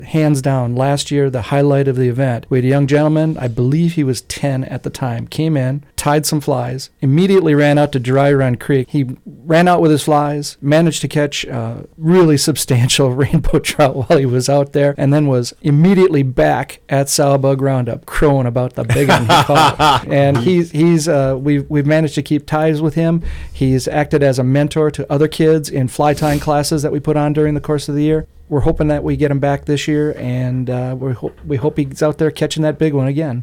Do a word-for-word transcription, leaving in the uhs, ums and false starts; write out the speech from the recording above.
hands down, last year, the highlight of the event. We had a young gentleman, I believe he was ten at the time, came in, tied some flies, immediately ran out to Dry Run Creek. He ran out with his flies, managed to catch a really substantial rainbow trout while he was out there, and then was immediately back at Sow Bug Roundup, crowing about the big one he caught. And he's, he's uh, we've, we've managed to keep ties with him. He's acted as a mentor to other kids in fly tying classes that we put on during the course of the year. We're hoping that we get him back this year, and uh, we, ho- we hope he's out there catching that big one again.